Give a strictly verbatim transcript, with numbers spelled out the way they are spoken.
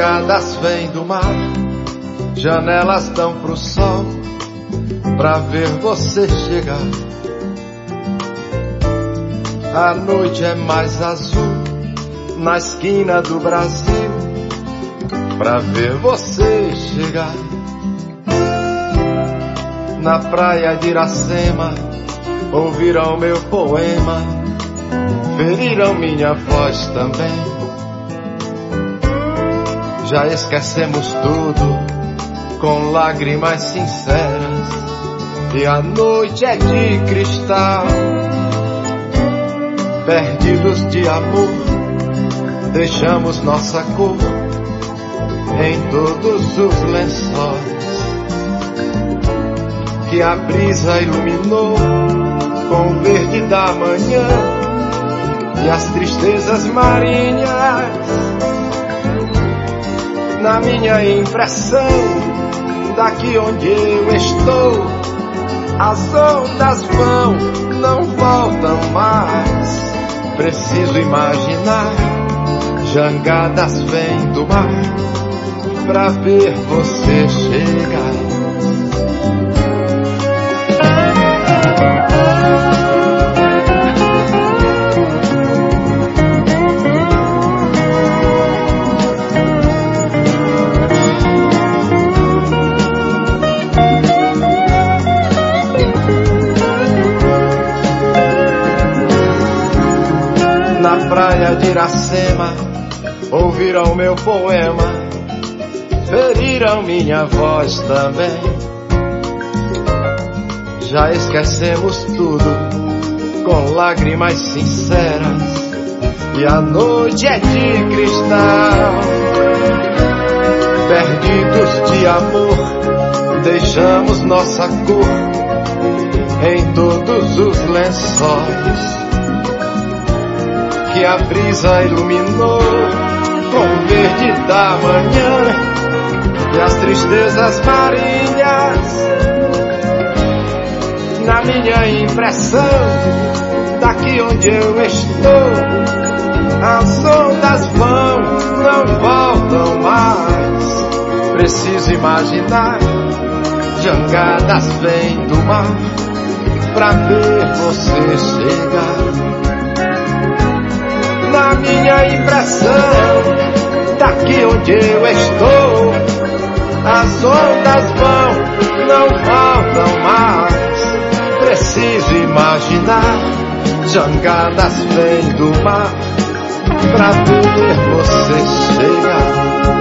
jangadas vêm do mar, janelas dão pro sol, pra ver você chegar. A noite é mais azul, na esquina do Brasil, pra ver você chegar. Na praia de Iracema, ouvirão meu poema, feriram minha voz também. Já esquecemos tudo com lágrimas sinceras, e a noite é de cristal. Perdidos de amor, deixamos nossa cor em todos os lençóis que a brisa iluminou com o verde da manhã e as tristezas marinhas. Na minha impressão, daqui onde eu estou, as ondas vão, não voltam mais. Preciso imaginar, jangadas vêm do mar, pra ver você chegar. Na praia de Iracema, ouviram meu poema, feriram minha voz também. Já esquecemos tudo com lágrimas sinceras, e a noite é de cristal. Perdidos de amor, deixamos nossa cor em todos os lençóis que a brisa iluminou com o verde da manhã e as tristezas marinhas. Na minha impressão, daqui onde eu estou, as ondas vão, não voltam mais. Preciso imaginar, jangadas vêm do mar, pra ver você chegar. Na minha impressão, daqui onde eu estou, as ondas vão, não voltam mais. Preciso imaginar, jangadas vêm do mar, pra ver você chegar.